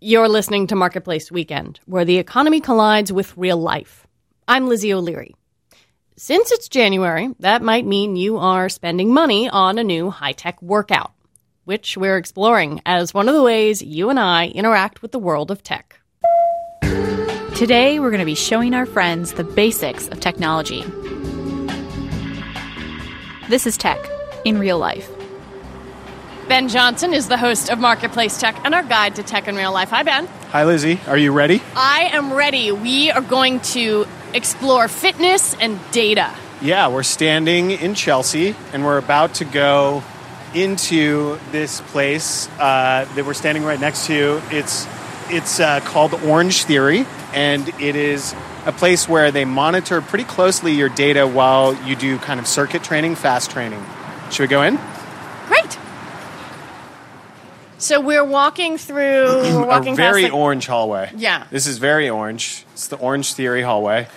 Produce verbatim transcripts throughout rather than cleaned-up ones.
You're listening to Marketplace Weekend, where the economy collides with real life. I'm Lizzie O'Leary. Since it's January, that might mean you are spending money on a new high-tech workout, which we're exploring as one of the ways you and I interact with the world of tech. Today, we're going to be showing our friends the basics of technology. This is tech in real life. Ben Johnson is the host of Marketplace Tech and our guide to tech in real life. Hi, Ben. Hi, Lizzie. Are you ready? I am ready. We are going to explore fitness and data. Yeah, we're standing in Chelsea, and we're about to go into this place uh, that we're standing right next to. It's it's uh, called Orange Theory, and it is a place where they monitor pretty closely your data while you do kind of circuit training, fast training. Should we go in? Great. So we're walking through we're walking a very past the- orange hallway. Yeah. This is very orange. It's the Orange Theory hallway.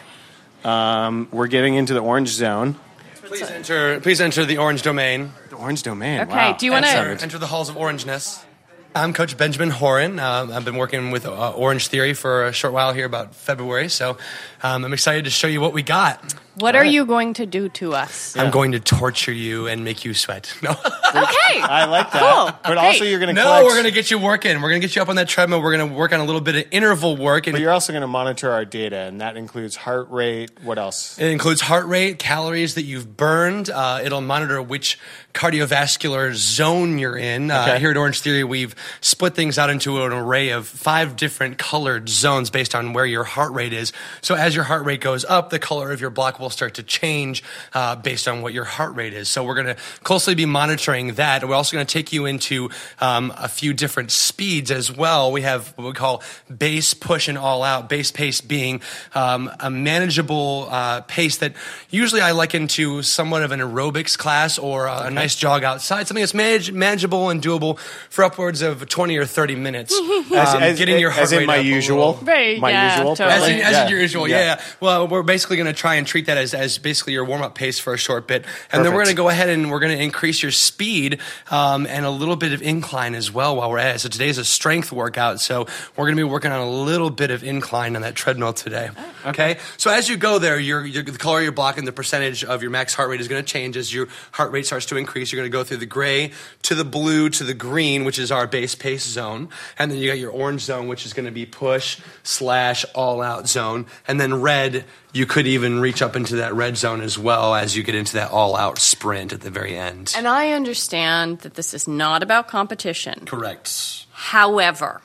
Um, we're getting into the orange zone. Please enter. Please enter the orange domain. The orange domain. Okay, Wow. do you want to... Enter, enter the halls of orangeness. I'm Coach Benjamin Horan. Um, I've been working with uh, Orange Theory for a short while here, about February. So um, I'm excited to show you what we got. What are you going to do to us? I'm going to torture you and make you sweat. No. Okay. I like that. Cool. But Great. also you're going to No, collect... we're going to get you working. We're going to get you up on that treadmill. We're going to work on a little bit of interval work. And But you're also going to monitor our data, and that includes heart rate. What else? it includes heart rate, calories that you've burned. Uh, it'll monitor which cardiovascular zone you're in. Uh, Okay. Here at Orange Theory, we've split things out into an array of five different colored zones based on where your heart rate is. So as your heart rate goes up, the color of your block will start to change uh, based on what your heart rate is. So we're going to closely be monitoring that. We're also going to take you into um, a few different speeds as well. We have what we call base, push, and all out. Base pace being um, a manageable uh, pace that usually I liken to somewhat of an aerobics class or a, a nice jog outside, something that's manage- manageable and doable for upwards of twenty or thirty minutes. As, Um, as, getting your heart as in rate my up a usual? little. Right, My yeah, usual? totally. As, in, as Yeah. in your usual, Yeah. yeah. yeah. Well, we're basically going to try and treat that as, as basically your warm-up pace for a short bit. And then we're Perfect. going to go ahead and we're going to increase your speed um, and a little bit of incline as well while we're at it. So today's a strength workout, so we're going to be working on a little bit of incline on that treadmill today. Okay? So as you go there, your, your, the color you're blocking, the percentage of your max heart rate is going to change. As your heart rate starts to increase, you're going to go through the gray to the blue to the green, which is our base pace zone. And then you got your orange zone, which is going to be push slash all out zone. And then red, you could even reach up into that red zone as well as you get into that all out sprint at the very end. And I understand that this is not about competition. Correct. However,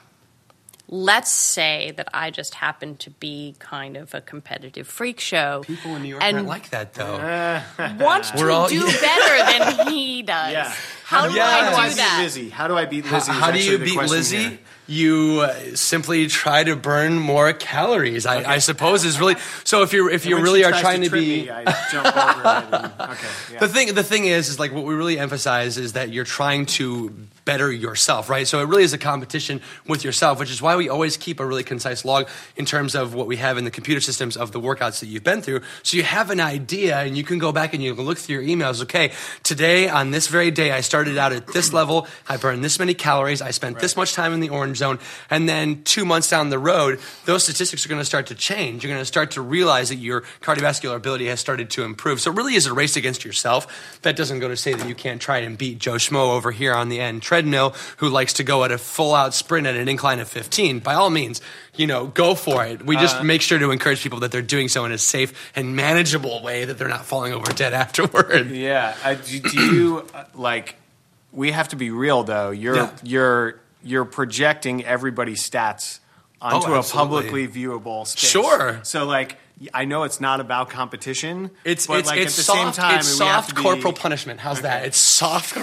let's say that I just happen to be kind of a competitive freak show. People in New York and aren't like that, though. want to We're all- do better than he does. Yeah. How do Yeah. I How do I do beat that? Lizzie? How do I beat How, Lizzie? is how do actually you the beat question Lizzie? here. You uh, simply try to burn more calories. I, I suppose is really so. If you're if you When really she are tries trying to, trip be me, I jump over it. And, okay. Yeah. the thing. The thing is, is like what we really emphasize is that you're trying to better yourself, right? So it really is a competition with yourself, which is why we always keep a really concise log in terms of what we have in the computer systems of the workouts that you've been through. So you have an idea and you can go back and you can look through your emails. Okay, today on this very day, I started out at this level. I burned this many calories. I spent this much time in the orange zone. And then two months down the road, those statistics are going to start to change. You're going to start to realize that your cardiovascular ability has started to improve. So it really is a race against yourself. That doesn't go to say that you can't try and beat Joe Schmo over here on the end treadmill who likes to go at a full-out sprint at an incline of fifteen. By all means, you know, go for it. We just Uh, make sure to encourage people that they're doing so in a safe and manageable way, that they're not falling over dead afterward. Yeah. Uh, do, do you uh, like? We have to be real, though. You're Yeah. you're you're projecting everybody's stats onto Oh, a absolutely. publicly viewable space. Sure. So, like, I know it's not about competition. It's but it's like it's at the soft. same time, it's we have soft to be- corporal punishment. How's that? It's soft.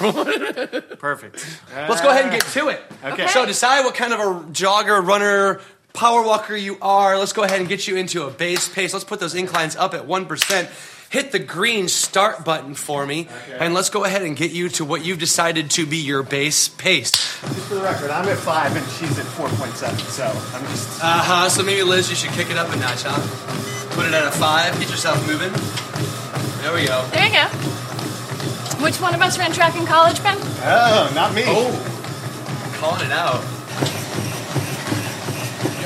Perfect. Let's go ahead and get to it. Okay. So decide what kind of a jogger, runner, power walker you are. Let's go ahead and get you into a base pace. Let's put those inclines up at one percent. Hit the green start button for me, Okay. and let's go ahead and get you to what you've decided to be your base pace. Just for the record, I'm at five and she's at four point seven. So I'm just. Uh-huh, so maybe, Liz, you should kick it up a notch, huh? Put it at a five, get yourself moving. There we go. There you go. Which one of us ran track in college, Ben? Oh, not me. Oh, calling it out.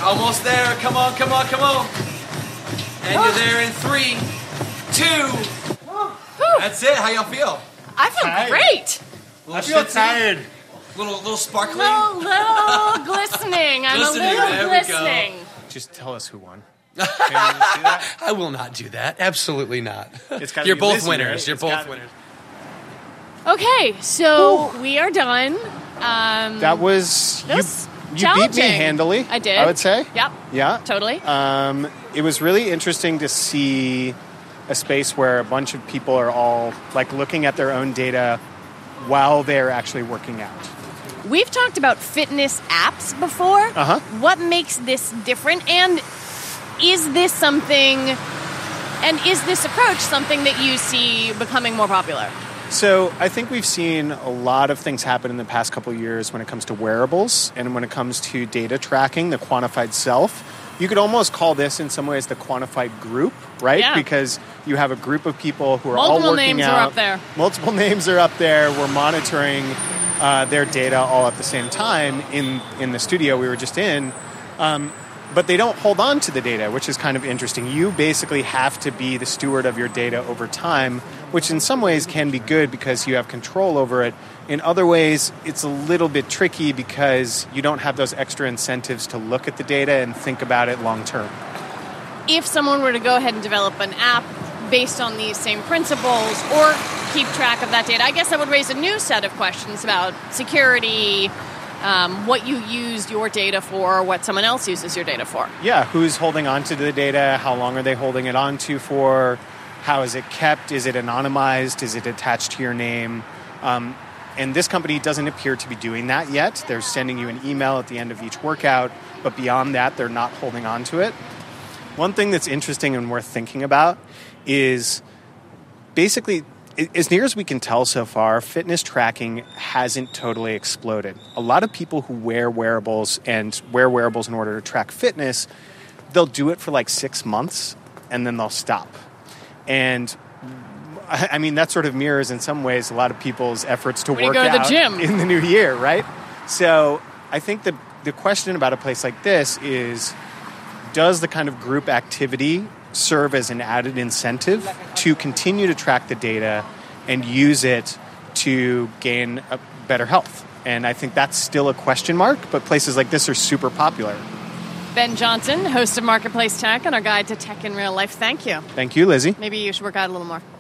almost there. Come on, come on, come on. And you're there in three, two. That's it. How y'all feel? I feel Tired. great. Little I feel shitsy? tired. Little, little sparkling. Little, little glistening. I'm Glistening, a little there we go. glistening. Just tell us who won. Can you see that? I will not do that. Absolutely not. It's gotta You're be both Lizzie, winners. right? You're It's both gotta- winners. Okay, so we are done. Um, That was That you. was You beat me challenging. handily. I did. I would say. Yep. Yeah. Totally. Um, it was really interesting to see a space where a bunch of people are all like looking at their own data while they're actually working out. We've talked about fitness apps before. Uh-huh. What makes this different? And is this something, and is this approach something that you see becoming more popular? So I think we've seen a lot of things happen in the past couple of years when it comes to wearables and when it comes to data tracking, the quantified self. You could almost call this in some ways the quantified group, right? Yeah. Because you have a group of people who are Multiple all working names out. are up there. Multiple names are up there. We're monitoring uh, their data all at the same time in, in the studio we were just in. Um, but they don't hold on to the data, which is kind of interesting. You basically have to be the steward of your data over time, which in some ways can be good because you have control over it. In other ways, it's a little bit tricky because you don't have those extra incentives to look at the data and think about it long term. If someone were to go ahead and develop an app based on these same principles or keep track of that data, I guess that would raise a new set of questions about security, um, what you used your data for, what someone else uses your data for. Yeah, who's holding on to the data? How long are they holding it on to for? How is it kept? Is it anonymized? Is it attached to your name? Um, and this company doesn't appear to be doing that yet. They're sending you an email at the end of each workout, but beyond that, they're not holding on to it. One thing that's interesting and worth thinking about is basically, as near as we can tell so far, fitness tracking hasn't totally exploded. A lot of people who wear wearables and wear wearables in order to track fitness, they'll do it for like six months and then they'll stop. And I mean, that sort of mirrors in some ways a lot of people's efforts to When you work go to the out gym. in the new year, right? So I think the, the question about a place like this is, does the kind of group activity serve as an added incentive to continue to track the data and use it to gain a better health? And I think that's still a question mark, but places like this are super popular. Ben Johnson, host of Marketplace Tech and our guide to tech in real life. Thank you. Thank you, Lizzie. Maybe you should work out a little more.